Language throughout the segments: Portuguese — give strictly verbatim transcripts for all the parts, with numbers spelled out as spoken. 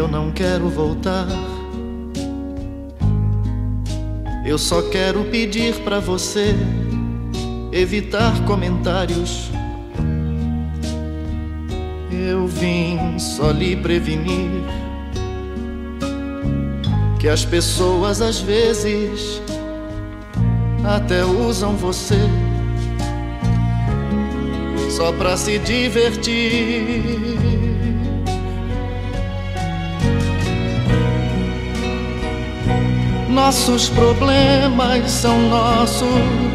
não quero voltar. Eu só quero pedir pra você evitar comentários. Eu vim só lhe prevenir que as pessoas às vezes até usam você só pra se divertir. Nossos problemas são nossos,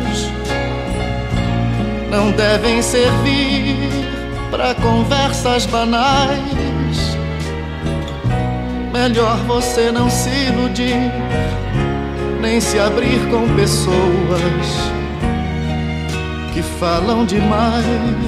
não devem servir pra conversas banais. Melhor você não se iludir, nem se abrir com pessoas que falam demais.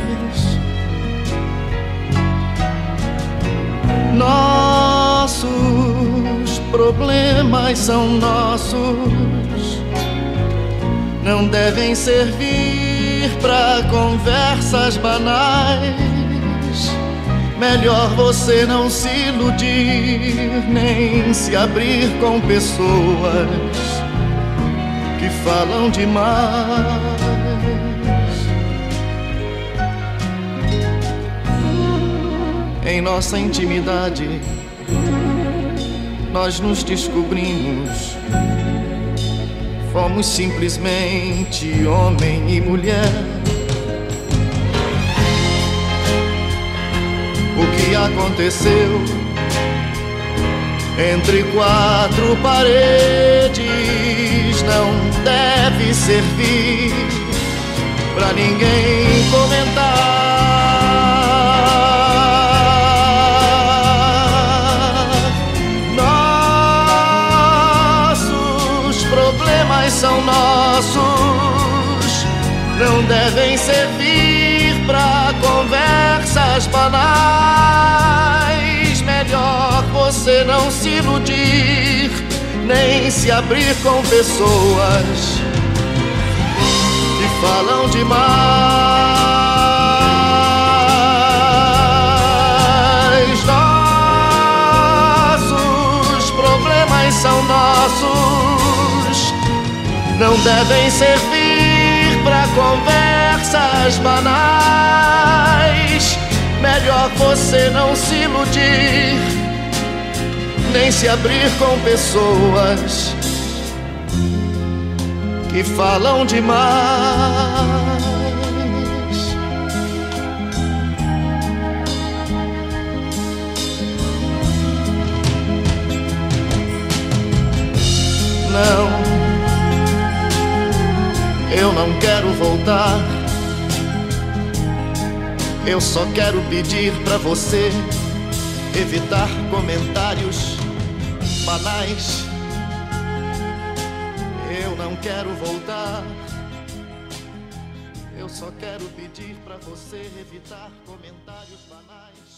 Nossos problemas são nossos, não devem servir pra conversas banais. Melhor você não se iludir, nem se abrir com pessoas que falam demais. Em nossa intimidade, nós nos descobrimos. Fomos simplesmente homem e mulher. O que aconteceu entre quatro paredes não deve servir pra ninguém comentar. Nossos problemas são nossos, não devem servir pra conversas banais. Melhor você não se iludir, nem se abrir com pessoas que falam demais. Nossos problemas são nossos, não devem servir pra conversas banais. Melhor você não se iludir, nem se abrir com pessoas que falam demais. Não, eu não quero voltar. Eu só quero pedir pra você evitar comentários banais. Eu não quero voltar. Eu só quero pedir pra você evitar comentários banais.